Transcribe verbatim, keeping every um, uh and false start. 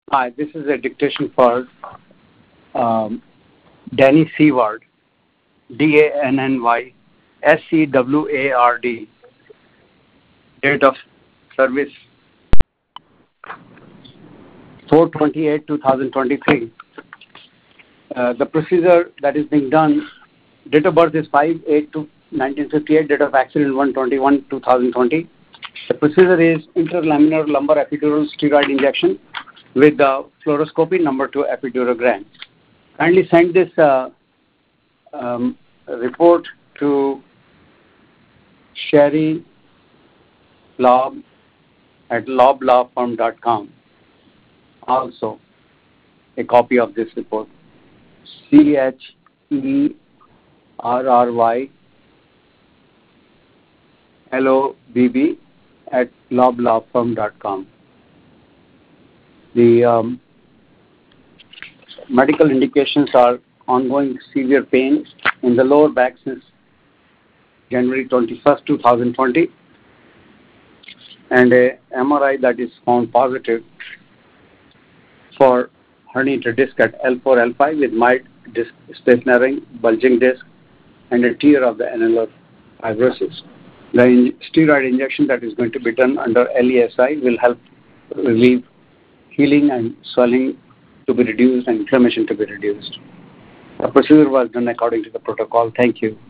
Hi, this is a dictation for um, Danny Seward, D A N N Y S C W A R D, date of service four twenty-eight two thousand twenty-three. Uh, the procedure that is being done, date of birth is five eight nineteen fifty-eight, date of accident one twenty-one two thousand twenty. The procedure is interlaminar lumbar epidural steroid injection with the fluoroscopy number two epidurogram. Kindly send this uh, um, report to Sherry Lob at loblawfirm dot com. Also, a copy of this report. C H E R R Y L O B B at loblawfirm dot com. The um, medical indications are ongoing severe pain in the lower back since January twenty-first two thousand twenty, and a M R I that is found positive for herniated disc at L four L five with mild disc stiffening, bulging disc, and a tear of the annular fibrosis. The in- steroid injection that is going to be done under L E S I will help relieve healing and swelling to be reduced and inflammation to be reduced. The procedure was done according to the protocol. Thank you.